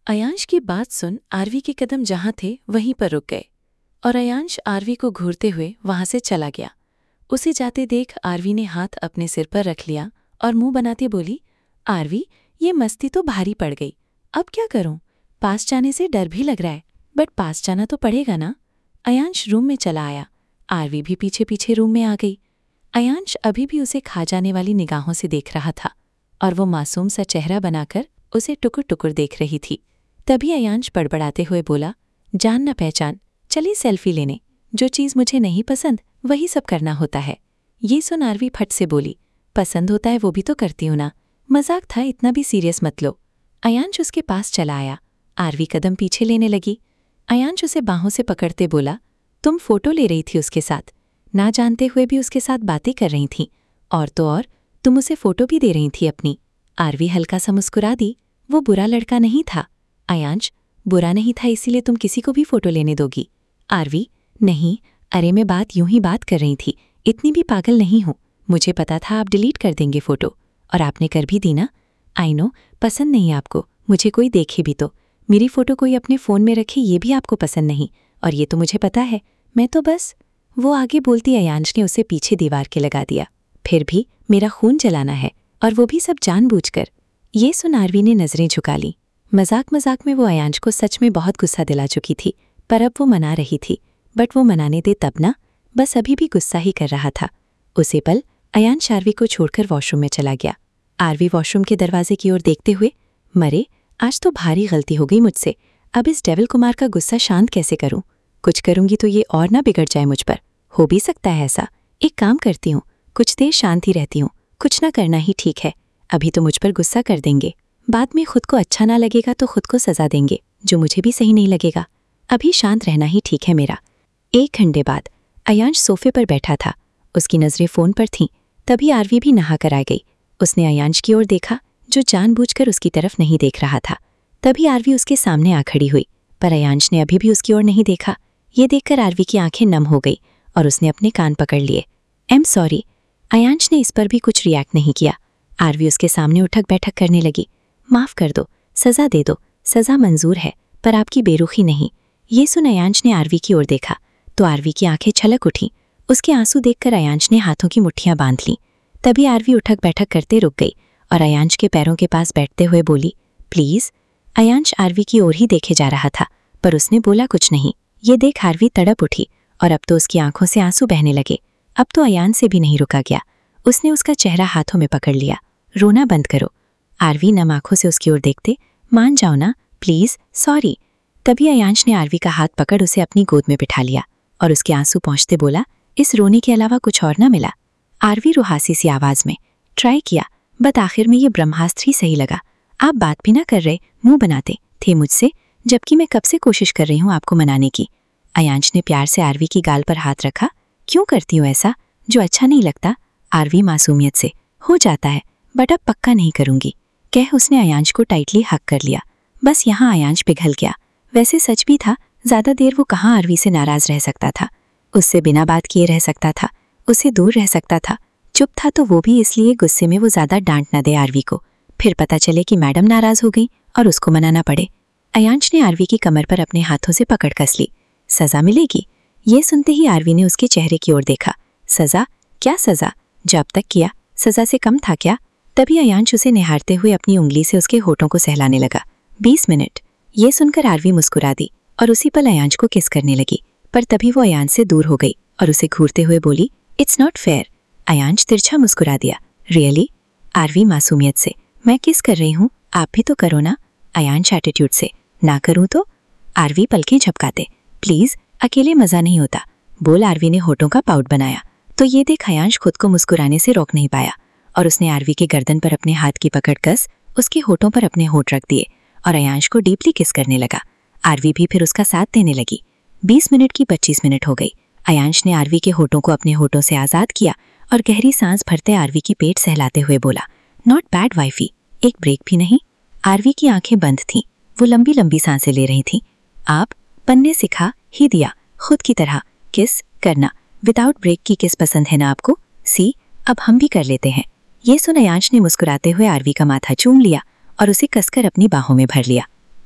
अयांश की बात सुन आरवी के कदम जहां थे वहीं पर रुक गए और अयांश आरवी को घूरते हुए वहां से चला गया। उसे जाते देख आरवी ने हाथ अपने सिर पर रख लिया और मुंह बनाते बोली, आरवी, ये मस्ती तो भारी पड़ गई। अब क्या करूं? पास जाने से डर भी लग रहा है, बट पास जाना तो पड़ेगा ना। अयांश रूम में चला आया। आरवी भी पीछे पीछे रूम में आ गई। अयांश अभी भी उसे खा जाने वाली निगाहों से देख रहा था और वो मासूम सा चेहरा बनाकर उसे टुकुर टुकुर देख रही थी। तभी अयांश बड़बड़ाते हुए बोला, जान ना पहचान, चली सेल्फी लेने। जो चीज़ मुझे नहीं पसंद वही सब करना होता है। ये सुन आरवी फट से बोली, पसंद होता है वो भी तो करती हूं ना, मजाक था, इतना भी सीरियस मत लो। अयांश उसके पास चला आया। आरवी कदम पीछे लेने लगी। अयांश उसे बाहों से पकड़ते बोला, तुम फोटो ले रही थी उसके साथ, ना जानते हुए भी उसके साथ बातें कर रही थी, और तो और तुम उसे फोटो भी दे रही थी अपनी। आरवी हल्का सा मुस्कुरा दी। वो बुरा लड़का नहीं था। अयांश, बुरा नहीं था इसीलिए तुम किसी को भी फोटो लेने दोगी? आरवी, नहीं, अरे मैं बात यूं ही बात कर रही थी, इतनी भी पागल नहीं हूं। मुझे पता था आप डिलीट कर देंगे फोटो, और आपने कर भी दी ना। आई नो, पसंद नहीं आपको, मुझे कोई देखे भी तो। मेरी फोटो कोई अपने फ़ोन में रखे ये भी आपको पसंद नहीं, और ये तो मुझे पता है। मैं तो बस। वो आगे बोलती अयांश ने उसे पीछे दीवार के लगा दिया। फिर भी मेरा खून जलाना है, और वो भी सब जानबूझकर। ये सुन आरवी ने नजरें झुका ली। मजाक मजाक में वो अयांश को सच में बहुत गुस्सा दिला चुकी थी, पर अब वो मना रही थी। बट वो मनाने दे तब ना, बस अभी भी गुस्सा ही कर रहा था। उसे पल अयांश आरवी को छोड़कर वॉशरूम में चला गया। आरवी वॉशरूम के दरवाजे की ओर देखते हुए, मरे, आज तो भारी गलती हो गई मुझसे। अब इस डेविल कुमार का गुस्सा शांत कैसे करूं? कुछ करूंगी तो ये और ना बिगड़ जाए मुझ पर। हो भी सकता है ऐसा। एक काम करती हूँ, कुछ देर शांति रहती हूँ, कुछ ना करना ही ठीक है। अभी तो मुझ पर गुस्सा कर देंगे, बाद में खुद को अच्छा ना लगेगा तो खुद को सजा देंगे, जो मुझे भी सही नहीं लगेगा। अभी शांत रहना ही ठीक है मेरा। 1 घंटे बाद अयांश सोफे पर बैठा था। उसकी नजरें फोन पर थीं। तभी आरवी भी नहा कर आ गई। उसने अयांश की ओर देखा, जो जानबूझकर उसकी तरफ नहीं देख रहा था। तभी आरवी उसके सामने आ खड़ी हुई, पर अयांश ने अभी भी उसकी ओर नहीं देखा। ये देखकर आरवी की आंखें नम हो गई और उसने अपने कान पकड़ लिए। Am sorry. अयांश ने इस पर भी कुछ रिएक्ट नहीं किया। आरवी उसके सामने उठक बैठक करने लगी। माफ कर दो, सजा दे दो, सजा मंजूर है, पर आपकी बेरुखी नहीं। ये सुन अयांश ने आरवी की ओर देखा तो आरवी की आंखें छलक उठी। उसके आंसू देखकर अयांश ने हाथों की मुट्ठियां बांध लीं। तभी आरवी उठक बैठक करते रुक गई और अयांश के पैरों के पास बैठते हुए बोली, प्लीज। अयांश आरवी की ओर ही देखे जा रहा था, पर उसने बोला कुछ नहीं। ये देख आरवी तड़प उठी और अब तो उसकी आंखों से आंसू बहने लगे। अब तो अयांश से भी नहीं रुका गया। उसने उसका चेहरा हाथों में पकड़ लिया। रोना बंद करो। आरवी नम आंखों से उसकी ओर देखते, मान जाओ ना, प्लीज, सॉरी। तभी अयांश ने आरवी का हाथ पकड़ उसे अपनी गोद में बिठा लिया और उसके आंसू पहुंचते बोला, इस रोने के अलावा कुछ और ना मिला। आरवी रुहासी सी आवाज में, ट्राई किया, बट आखिर में ये ब्रह्मास्त्र ही सही लगा। आप बात भी ना कर रहे, मुंह बनाते थे मुझसे, जबकि मैं कब से कोशिश कर रही हूँ आपको मनाने की। अयांश ने प्यार से आरवी की गाल पर हाथ रखा। क्यों करती हूँ ऐसा, जो अच्छा नहीं लगता? आरवी मासूमियत से, हो जाता है, बट अब पक्का नहीं करूंगी, कह उसने अयांश को टाइटली हक कर लिया। बस यहाँ अयांश पिघल गया। वैसे सच भी था, ज्यादा देर वो कहाँ आरवी से नाराज रह सकता था। उससे बिना बात किए रह सकता था, उससे दूर रह सकता था। चुप था तो वो भी इसलिए गुस्से में वो ज्यादा डांट न दे आरवी को, फिर पता चले कि मैडम नाराज हो गई और उसको मनाना पड़े। अयांश ने आरवी की कमर पर अपने हाथों से पकड़ कस ली। सजा मिलेगी? ये सुनते ही आरवी ने उसके चेहरे की ओर देखा। सजा? क्या सजा? जो अब तक किया सजा से कम था क्या? तभी अयांश उसे निहारते हुए अपनी उंगली से उसके होठों को सहलाने लगा। 20 मिनट। ये सुनकर आरवी मुस्कुरा दी और उसी पल अयांश को किस करने लगी, पर तभी वो अयांश से दूर हो गई और उसे घूरते हुए बोली, इट्स नॉट फेयर। अयांश तिरछा मुस्कुरा दिया। रियली? आरवी मासूमियत से, मैं किस कर रही हूँ, आप भी तो करो ना। अयांश एटीट्यूड से, ना करूँ तो? आरवी पलकें झपकाते, प्लीज, अकेले मजा नहीं होता, बोल। आरवी ने होठों का पाउट बनाया तो ये देख अयांश खुद को मुस्कुराने से रोक नहीं पाया और उसने आरवी के गर्दन पर अपने हाथ की पकड़ कस उसके होठों पर अपने होठ रख दिए और अयांश को डीपली किस करने लगा। आरवी भी फिर उसका साथ देने लगी। 20 मिनट की 25 मिनट हो गई। अयांश ने आरवी के होठों को अपने होठों से आजाद किया और गहरी सांस भरते आरवी की पेट सहलाते हुए बोला, नॉट बैड वाइफी, एक ब्रेक भी नहीं? आरवी की आंखें बंद थीं। वो लंबी लंबी सांसें ले रही थी। आप पन्ने सिखा ही दिया, खुद की तरह किस करना विदाउट ब्रेक की किस पसंद है ना आपको? सी, अब हम भी कर लेते हैं। ये सुन अयांश ने मुस्कुराते हुए आरवी का माथा चूम लिया और उसे कसकर अपनी बाहों में भर लिया।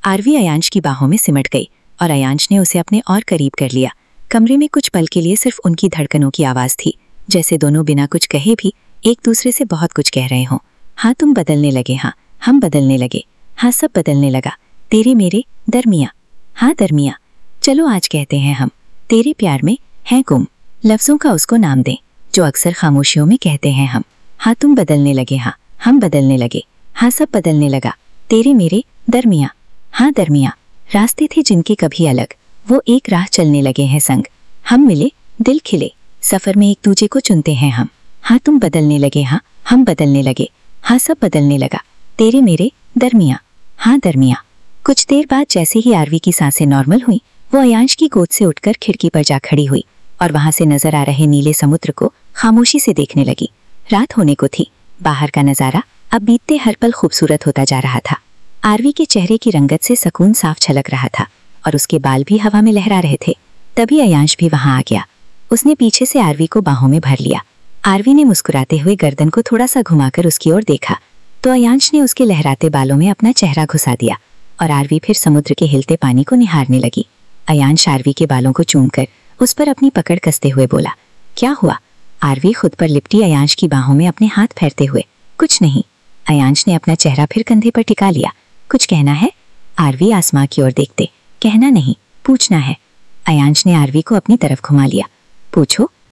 आरवी अयांश की बाहों में सिमट गई और अयांश ने उसे अपने और करीब कर लिया। कमरे में कुछ पल के लिए सिर्फ उनकी धड़कनों की आवाज़ थी, जैसे दोनों बिना कुछ कहे भी एक दूसरे से बहुत कुछ कह रहे हों। हाँ तुम बदलने लगे, हाँ हम बदलने लगे, हाँ सब बदलने लगा तेरे मेरे दरमिया। हाँ दरमिया, चलो आज कहते हैं हम तेरे प्यार में हैं गुम। लफ्ज़ों का उसको नाम दें जो अक्सर खामोशियों में कहते हैं हम। हाँ तुम बदलने लगे, हाँ हम बदलने लगे, हाँ सब बदलने लगा तेरे मेरे दरमिया। हाँ दरमिया, रास्ते थे जिनके कभी अलग, वो एक राह चलने लगे हैं संग। हम मिले दिल खिले, सफ़र में एक दूजे को चुनते हैं हम। हाँ तुम बदलने लगे, हाँ हम बदलने लगे, हाँ सब बदलने लगा तेरे मेरे दरमिया। हाँ दरमिया। कुछ देर बाद जैसे ही आरवी की सांसें नॉर्मल हुई, वो अयांश की गोद से उठकर खिड़की पर जा खड़ी हुई और वहां से नजर आ रहे नीले समुद्र को खामोशी से देखने लगी। रात होने को थी, बाहर का नजारा अब बीतते हर पल खूबसूरत होता जा रहा था। आरवी के चेहरे की रंगत से सुकून साफ छलक रहा था और उसके बाल भी हवा में लहरा रहे थे। तभी अयांश भी वहां आ गया। उसने पीछे से आरवी को बाहों में भर लिया। आरवी ने मुस्कुराते हुए गर्दन को थोड़ा सा घुमाकर उसकी ओर देखा तो अयांश ने उसके लहराते बालों में अपना चेहरा घुसा दिया और आरवी फिर समुद्र के हिलते पानी को निहारने लगी। अयांश आरवी के बालों को चूमकर उस पर अपनी पकड़ कसते हुए बोला, क्या हुआ? आरवी खुद पर लिपटी अयांश की बाहों में अपने हाथ फेरते हुए, कुछ नहीं। अयांश ने अपना चेहरा फिर कंधे पर टिका लिया। कुछ कहना है? आरवी आसमां की ओर देखते, कहना नहीं पूछना है। अयांश ने आरवी को अपनी तरफ घुमा लिया। पूछो।